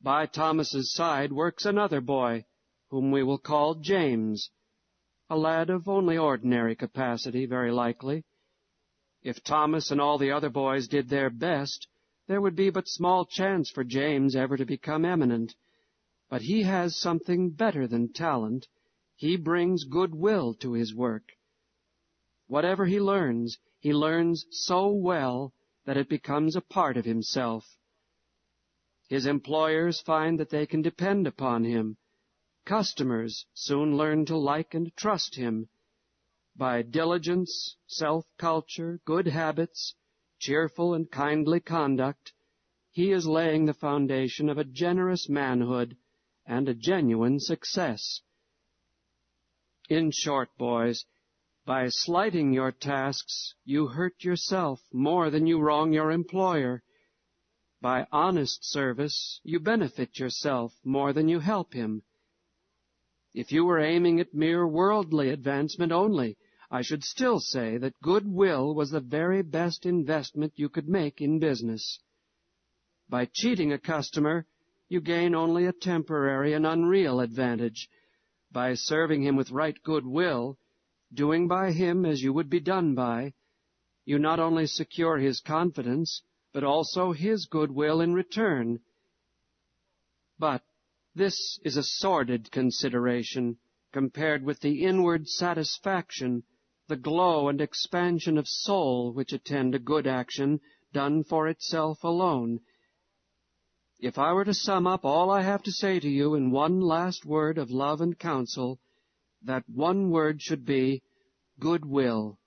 By Thomas's side works another boy, whom we will call James, a lad of only ordinary capacity, very likely. If Thomas and all the other boys did their best, there would be but small chance for James ever to become eminent. But he has something better than talent. He brings goodwill to his work. Whatever he learns so well that it becomes a part of himself. His employers find that they can depend upon him. Customers soon learn to like and trust him. By diligence, self-culture, good habits, cheerful and kindly conduct, he is laying the foundation of a generous manhood and a genuine success. In short, boys, by slighting your tasks, you hurt yourself more than you wrong your employer. By honest service, you benefit yourself more than you help him. If you were aiming at mere worldly advancement only, I should still say that goodwill was the very best investment you could make in business. By cheating a customer, you gain only a temporary and unreal advantage. By serving him with right goodwill, doing by him as you would be done by, you not only secure his confidence, but also his goodwill in return. But this is a sordid consideration compared with the inward satisfaction, the glow and expansion of soul which attend a good action done for itself alone. If I were to sum up all I have to say to you in one last word of love and counsel, that one word should be goodwill.